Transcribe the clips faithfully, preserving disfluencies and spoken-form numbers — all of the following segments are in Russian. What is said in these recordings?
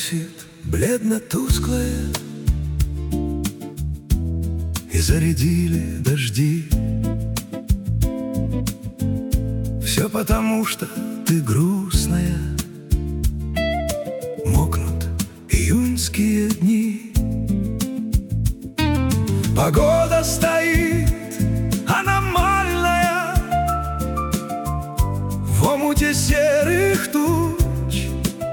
висит бледно-тусклое, и зарядили дожди. Все потому, что ты грустная. Мокнут июньские дни. Погода стоит аномальная в омуте серых туч.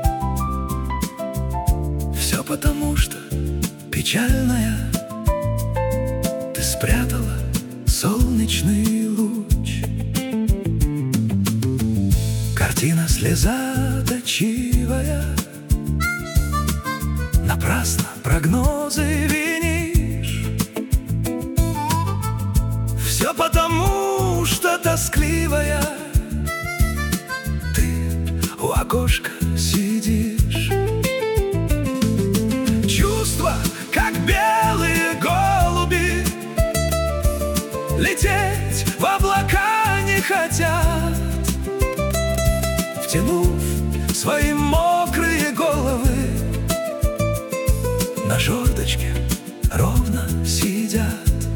Все потому, что печальная. Ты спрятала солнечный луч. Картина слезоточивая. Напрасно прогнозы винишь. Все потому, что тоскливая. Ты у окошка сидишь. Чувства, как белые голуби, лететь в облака не хотят. Втянув свои мокрые головы, на жердочке ровно сидят.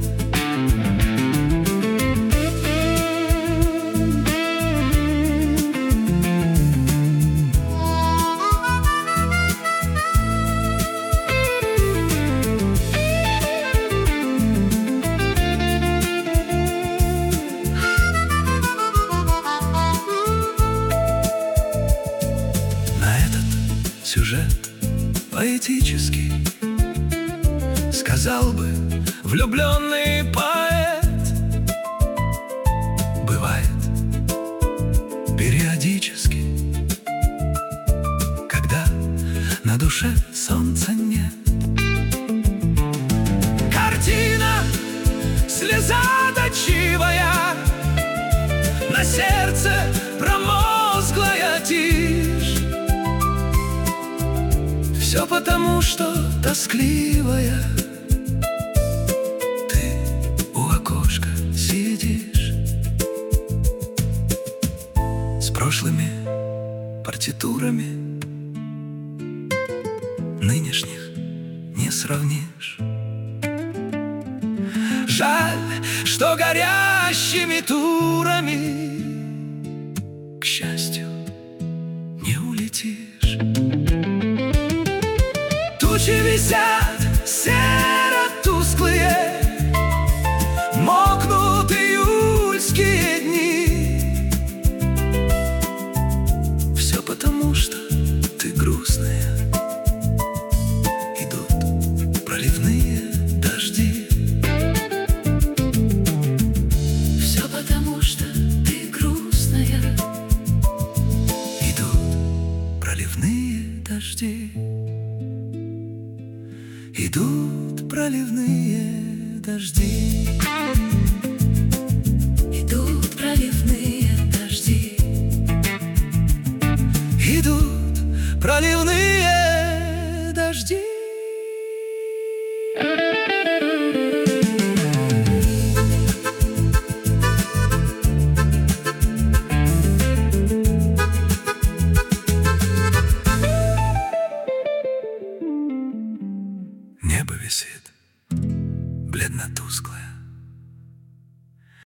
Сюжет поэтический, сказал бы влюбленный поэт. Бывает периодически, когда на душе солнца нет. Картина слезоточивая, на сердце промозглая тишь. Все потому, что тоскливая. Ты у окошка сидишь. С прошлыми партитурами нынешних не сравнишь. Жаль, что горящими турами, к счастью, не улетишь. Тучи висят серо-тусклые, мокнут июльские дни. Все потому, что ты грустная. Идут проливные дожди. Все потому, что ты грустная. Идут проливные дожди. Идут проливные дожди. Идут проливные дожди. Идут проливные дожди. Небо висит бледно-тусклое.